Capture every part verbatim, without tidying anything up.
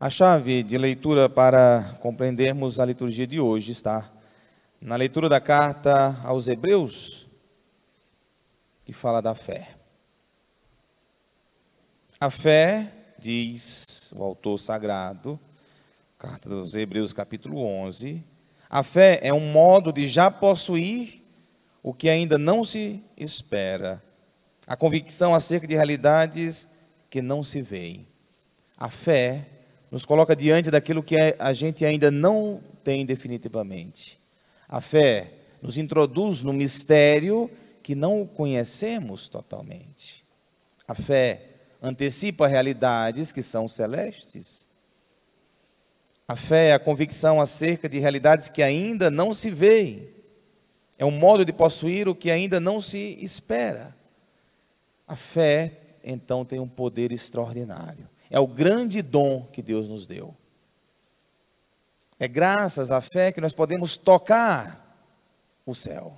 A chave de leitura para compreendermos a liturgia de hoje está na leitura da carta aos Hebreus, que fala da fé. A fé, diz o autor sagrado, carta dos Hebreus capítulo onze, a fé é um modo de já possuir o que ainda não se espera, a convicção acerca de realidades que não se veem. A fé nos coloca diante daquilo que a gente ainda não tem definitivamente. A fé nos introduz no mistério que não conhecemos totalmente. A fé antecipa realidades que são celestes. A fé é a convicção acerca de realidades que ainda não se veem. É um modo de possuir o que ainda não se espera. A fé, então, tem um poder extraordinário. É o grande dom que Deus nos deu. É graças à fé que nós podemos tocar o céu.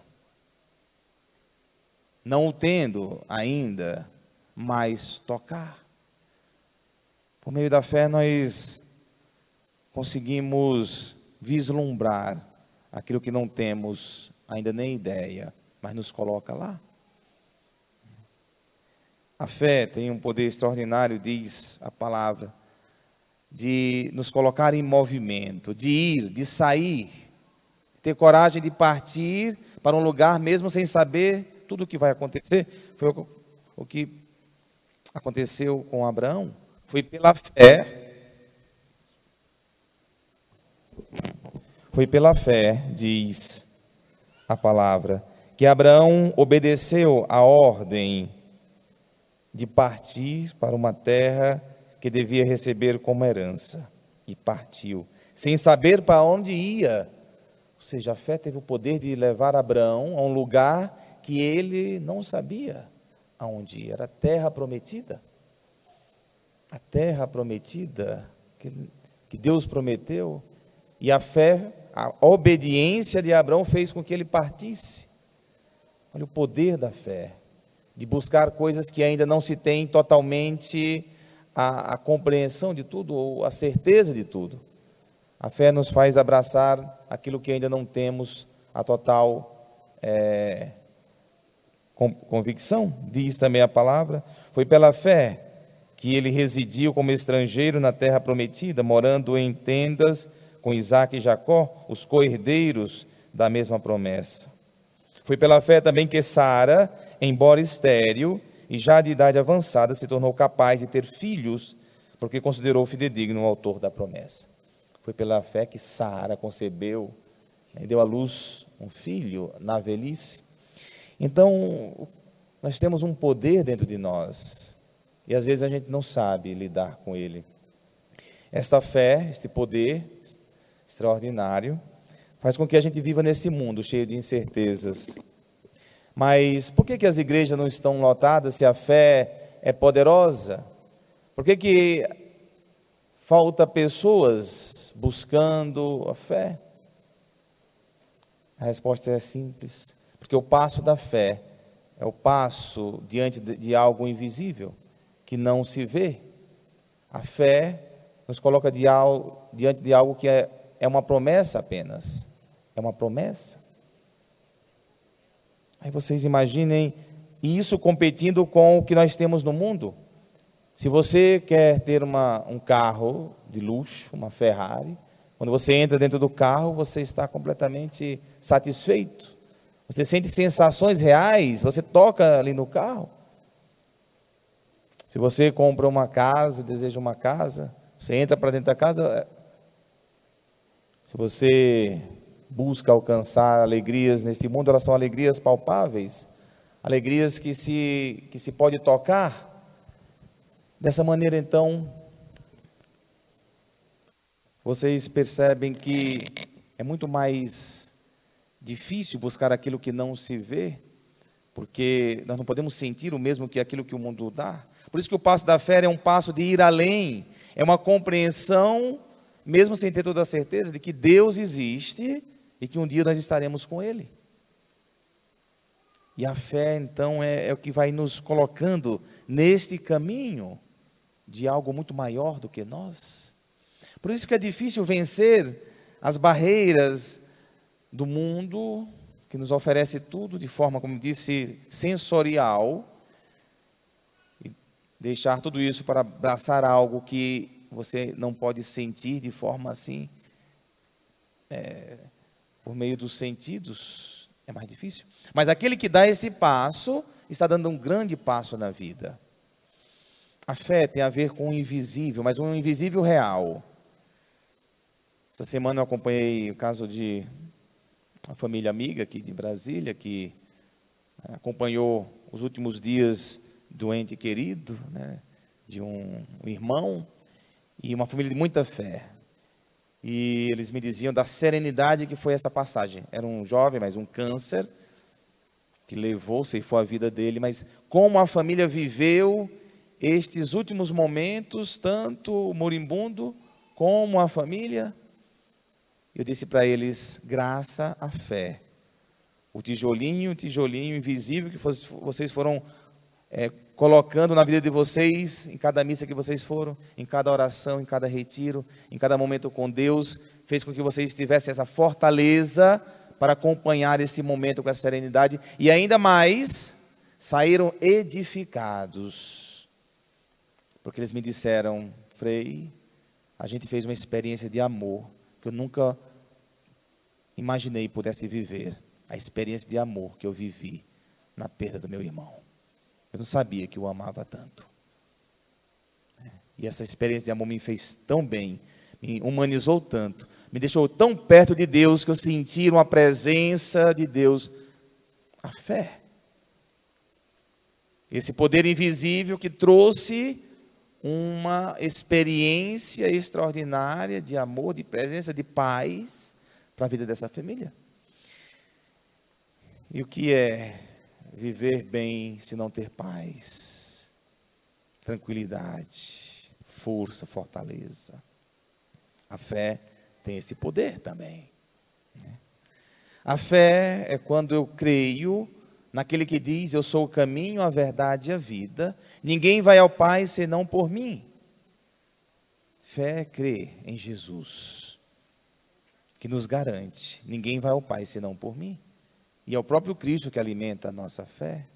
Não o tendo ainda, mas tocar. Por meio da fé nós conseguimos vislumbrar aquilo que não temos ainda nem ideia, mas nos coloca lá. A fé tem um poder extraordinário, diz a palavra, de nos colocar em movimento, de ir, de sair, de ter coragem de partir para um lugar mesmo sem saber tudo o que vai acontecer. Foi o, o que aconteceu com Abraão. Foi pela fé, foi pela fé, diz a palavra, que Abraão obedeceu a ordem de partir para uma terra que devia receber como herança. E partiu, sem saber para onde ia. Ou seja, a fé teve o poder de levar Abraão a um lugar que ele não sabia aonde ia. Era a terra prometida. A terra prometida que, que Deus prometeu. E a fé, a obediência de Abraão fez com que ele partisse. Olha o poder da fé, de buscar coisas que ainda não se tem totalmente a, a compreensão de tudo, ou a certeza de tudo. A fé nos faz abraçar aquilo que ainda não temos a total é, com, convicção. Diz também a palavra, foi pela fé que ele residiu como estrangeiro na terra prometida, morando em tendas com Isaque e Jacó, os co-herdeiros da mesma promessa. Foi pela fé também que Sara, embora estéril e já de idade avançada, se tornou capaz de ter filhos, porque considerou fidedigno o autor da promessa. Foi pela fé que Sara concebeu, né, deu à luz um filho na velhice. Então, nós temos um poder dentro de nós, e às vezes a gente não sabe lidar com ele. Esta fé, este poder extraordinário, faz com que a gente viva nesse mundo cheio de incertezas. Mas por que que as igrejas não estão lotadas se a fé é poderosa? Por que que falta pessoas buscando a fé? A resposta é simples. Porque o passo da fé é o passo diante de algo invisível, que não se vê. A fé nos coloca diante de algo que é, é uma promessa apenas. É uma promessa. Aí vocês imaginem isso competindo com o que nós temos no mundo. Se você quer ter uma, um carro de luxo, uma Ferrari, quando você entra dentro do carro, você está completamente satisfeito. Você sente sensações reais, você toca ali no carro. Se você compra uma casa, deseja uma casa, você entra para dentro da casa. Se você busca alcançar alegrias neste mundo, elas são alegrias palpáveis, alegrias que se, que se pode tocar. Dessa maneira, então, vocês percebem que é muito mais difícil buscar aquilo que não se vê, porque nós não podemos sentir o mesmo que aquilo que o mundo dá. Por isso que o passo da fé é um passo de ir além, é uma compreensão, mesmo sem ter toda a certeza, de que Deus existe e que um dia nós estaremos com Ele. E a fé, então, é, é o que vai nos colocando neste caminho de algo muito maior do que nós. Por isso que é difícil vencer as barreiras do mundo, que nos oferece tudo de forma, como disse, sensorial, e deixar tudo isso para abraçar algo que você não pode sentir de forma assim, é, por meio dos sentidos, é mais difícil. Mas aquele que dá esse passo, está dando um grande passo na vida. A fé tem a ver com o invisível, mas um invisível real. Essa semana eu acompanhei o caso de uma família amiga aqui de Brasília, que acompanhou os últimos dias do ente querido, né, de um, um irmão, e uma família de muita fé. E eles me diziam da serenidade que foi essa passagem. Era um jovem, mas um câncer, que levou, ceifou a vida dele, mas como a família viveu estes últimos momentos, tanto o moribundo como a família. Eu disse para eles, graça à fé. O tijolinho, o tijolinho invisível que vocês foram é, colocando na vida de vocês, em cada missa que vocês foram, em cada oração, em cada retiro, em cada momento com Deus, fez com que vocês tivessem essa fortaleza para acompanhar esse momento com essa serenidade. E ainda mais, saíram edificados. Porque eles me disseram, Frei, a gente fez uma experiência de amor, que eu nunca imaginei pudesse viver, a experiência de amor que eu vivi na perda do meu irmão. Eu não sabia que o amava tanto. E essa experiência de amor me fez tão bem, me humanizou tanto, me deixou tão perto de Deus, que eu senti uma presença de Deus. A fé. Esse poder invisível que trouxe uma experiência extraordinária de amor, de presença, de paz para a vida dessa família. E o que é viver bem se não ter paz, tranquilidade, força, fortaleza? A fé tem esse poder também. A fé é quando eu creio naquele que diz, eu sou o caminho, a verdade e a vida. Ninguém vai ao Pai senão por mim. Fé é crer em Jesus, que nos garante, ninguém vai ao Pai senão por mim. E é o próprio Cristo que alimenta a nossa fé.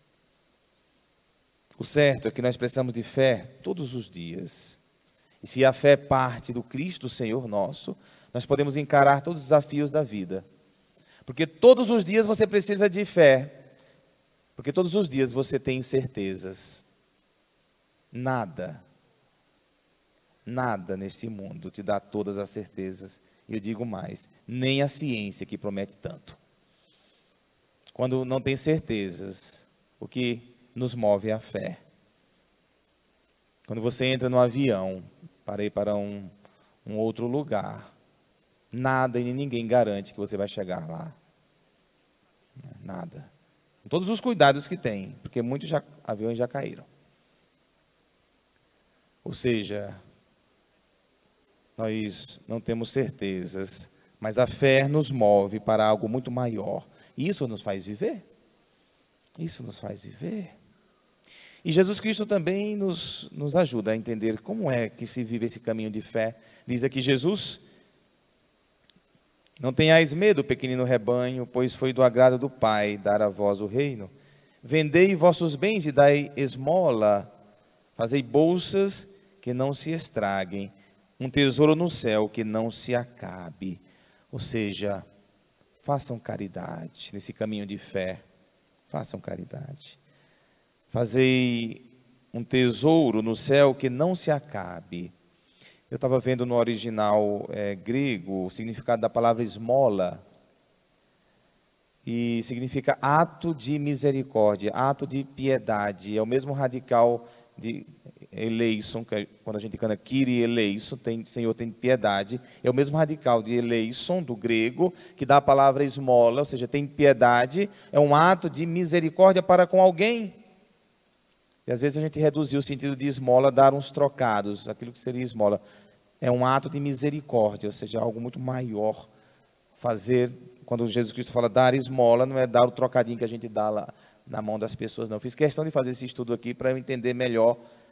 O certo é que nós precisamos de fé todos os dias. E se a fé é parte do Cristo, Senhor nosso, nós podemos encarar todos os desafios da vida. Porque todos os dias você precisa de fé. Porque todos os dias você tem incertezas. Nada, nada neste mundo te dá todas as certezas. E eu digo mais, nem a ciência que promete tanto. Quando não tem certezas, o que nos move é a fé. Quando você entra no avião para ir para um, um outro lugar, nada e ninguém garante que você vai chegar lá. Nada. Com todos os cuidados que tem, porque muitos já, aviões já caíram. Ou seja, nós não temos certezas, mas a fé nos move para algo muito maior. E isso nos faz viver. Isso nos faz viver. E Jesus Cristo também nos, nos ajuda a entender como é que se vive esse caminho de fé. Diz aqui Jesus, não tenhais medo, pequenino rebanho, pois foi do agrado do Pai dar a vós o reino. Vendei vossos bens e dai esmola, fazei bolsas que não se estraguem, um tesouro no céu que não se acabe. Ou seja, façam caridade nesse caminho de fé, façam caridade. Fazei um tesouro no céu que não se acabe. Eu estava vendo no original é, grego o significado da palavra esmola. E significa ato de misericórdia, ato de piedade. É o mesmo radical de eleison, que é quando a gente canta Kyrie eleison, tem, Senhor tem piedade. É o mesmo radical de eleison, do grego, que dá a palavra esmola, ou seja, tem piedade. É um ato de misericórdia para com alguém. E às vezes a gente reduziu o sentido de esmola, dar uns trocados, aquilo que seria esmola. É um ato de misericórdia, ou seja, algo muito maior. Fazer, quando Jesus Cristo fala dar esmola, não é dar o trocadinho que a gente dá lá na mão das pessoas, não. Eu fiz questão de fazer esse estudo aqui para eu entender melhor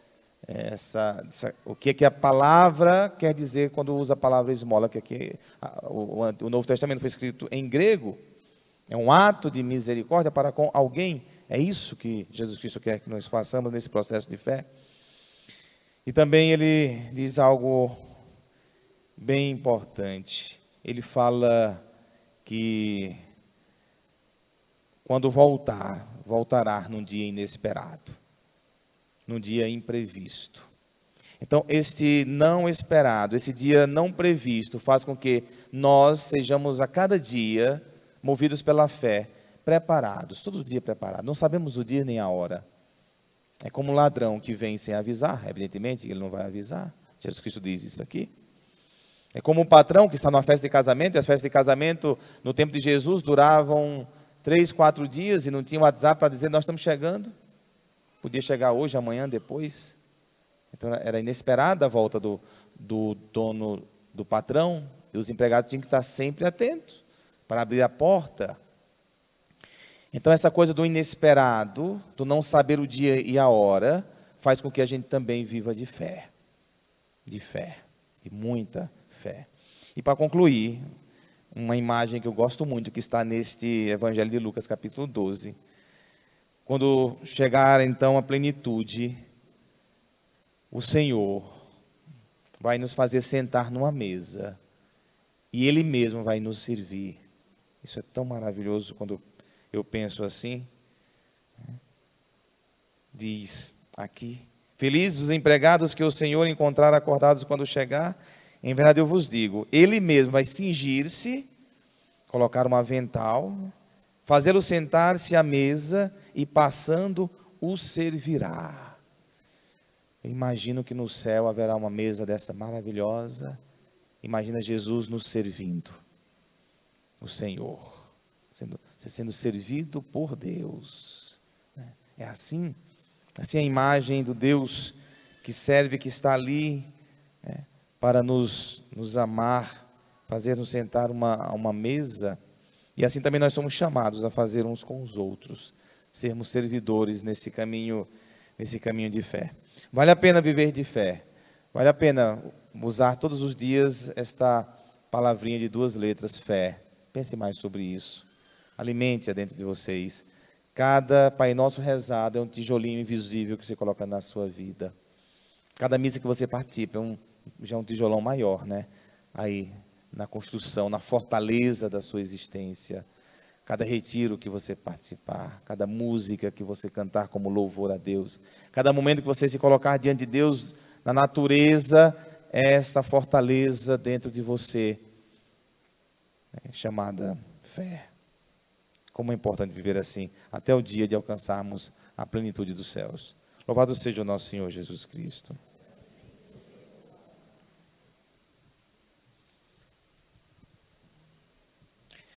essa, essa, o que é que a palavra quer dizer quando usa a palavra esmola, que aqui, a, o, o Novo Testamento foi escrito em grego, é um ato de misericórdia para com alguém. É isso que Jesus Cristo quer que nós façamos nesse processo de fé. E também ele diz algo bem importante. Ele fala que quando voltar, voltará num dia inesperado, num dia imprevisto. Então, este não esperado, esse dia não previsto, faz com que nós sejamos a cada dia, movidos pela fé, preparados, todo dia preparados. Não sabemos o dia nem a hora. É como um ladrão que vem sem avisar, evidentemente ele não vai avisar. Jesus Cristo diz isso aqui. É como um patrão que está numa festa de casamento, e as festas de casamento no tempo de Jesus duravam três, quatro dias e não tinha WhatsApp para dizer nós estamos chegando. Podia chegar hoje, amanhã, depois. Então era inesperada a volta do, do dono, do patrão, e os empregados tinham que estar sempre atentos para abrir a porta. Então essa coisa do inesperado, do não saber o dia e a hora, faz com que a gente também viva de fé. De fé, de muita fé. E para concluir, uma imagem que eu gosto muito, que está neste Evangelho de Lucas, capítulo doze. Quando chegar então a plenitude, o Senhor vai nos fazer sentar numa mesa, e Ele mesmo vai nos servir. Isso é tão maravilhoso quando eu penso assim. Diz aqui: felizes os empregados que o Senhor encontrar acordados quando chegar. Em verdade eu vos digo, Ele mesmo vai cingir-se, colocar um avental, fazê-lo sentar-se à mesa e passando o servirá. Eu imagino que no céu haverá uma mesa dessa maravilhosa. Imagina Jesus nos servindo, o Senhor, sendo, sendo servido por Deus. É assim, assim a imagem do Deus que serve, que está ali, né, para nos, nos amar, fazer-nos sentar uma, a uma mesa. E assim também nós somos chamados a fazer uns com os outros, sermos servidores nesse caminho, nesse caminho de fé. Vale a pena viver de fé, vale a pena usar todos os dias esta palavrinha de duas letras, fé. Pense mais sobre isso, alimente-a dentro de vocês. Cada Pai Nosso rezado é um tijolinho invisível que você coloca na sua vida. Cada missa que você participa é um, já é um tijolão maior, né? Aí, na construção, na fortaleza da sua existência. Cada retiro que você participar, cada música que você cantar como louvor a Deus, cada momento que você se colocar diante de Deus, na natureza, é essa fortaleza dentro de você, né, chamada fé. Como é importante viver assim, até o dia de alcançarmos a plenitude dos céus. Louvado seja o nosso Senhor Jesus Cristo.